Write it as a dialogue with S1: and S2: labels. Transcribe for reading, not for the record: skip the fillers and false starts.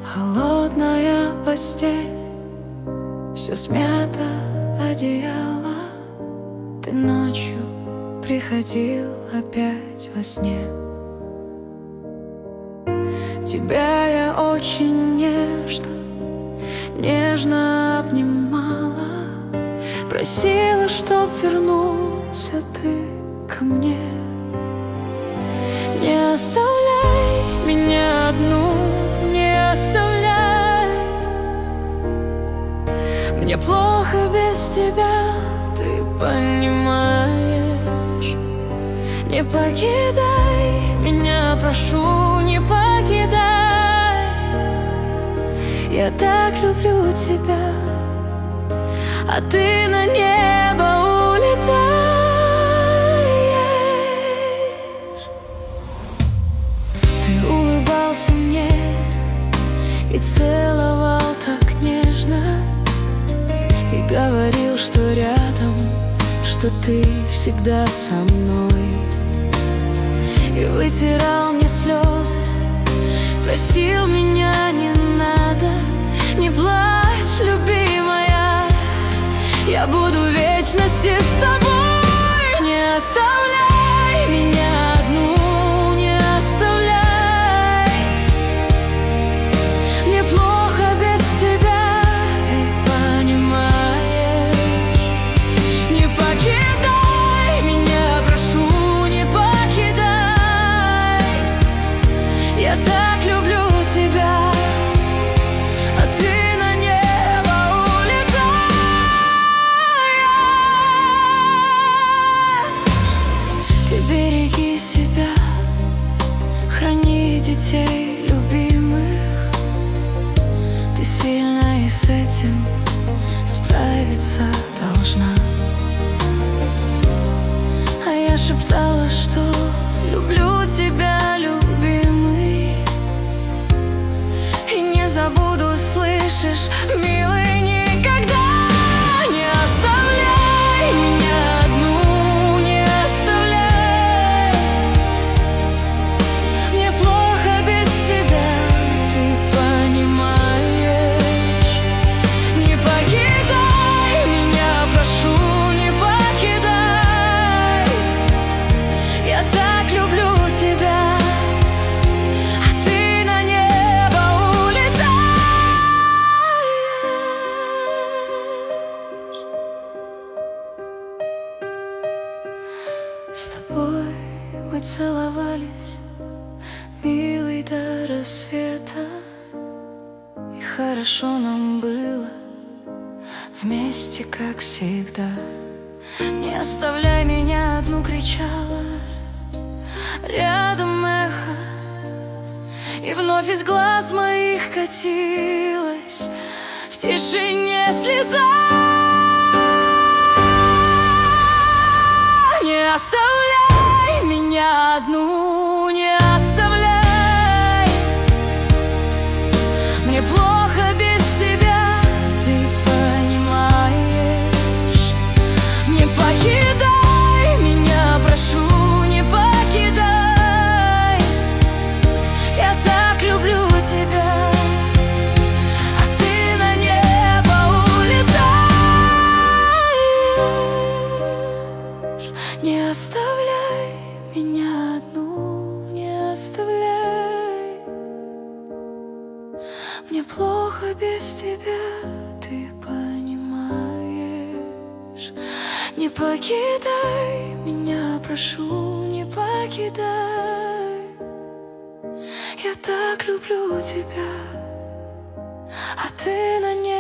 S1: Холодная постель, все смято одеяло. Ты ночью приходил опять во сне. Тебя я очень нежно обнимала, просила, чтоб вернулся ты ко мне. Не оставляй меня одну, не оставляй. Мне плохо без тебя, ты понимаешь. Не покидай меня, прошу, не покидай. Я так люблю тебя, а ты на небо улетаешь. Ты улыбался мне и целовал так нежно, и говорил, что рядом, что ты всегда со мной. И вытирал мне слезы, просил меня не надо. Не плачь, любимая, я буду в вечности с тобой. Не оставляй меня одну, не оставляй. Мне плохо без тебя, ты понимаешь. Не покидай меня, прошу, не покидай. Я так люблю тебя, а ты на небо улетаешь. Ты береги себя, храни детей любимых. Ты сильна и с этим справиться должна. А я шептала, что люблю тебя, любимый, и не забуду, слышишь, милый, никогда. Не оставляй меня одну, не оставляй. Мне плохо без тебя, ты понимаешь. Не покидай меня, прошу, не покидай. Я так люблю тебя, а ты на небо улетаешь. С тобой мы целовались, милый, до рассвета. И хорошо нам было вместе, как всегда. Не оставляй меня одну, кричала рядом эхо, и вновь из глаз моих катилась в тишине слеза. Не оставляй меня одну, не оставляй. Мне плохо без тебя, ты понимаешь. Не покидай меня, прошу, не покидай. Я так люблю тебя, а ты на небо улетаешь. Не оставляй меня одну, не оставляй. Мне плохо без тебя, ты понимаешь. Не покидай меня, прошу, не покидай. Я так люблю тебя, а ты на небо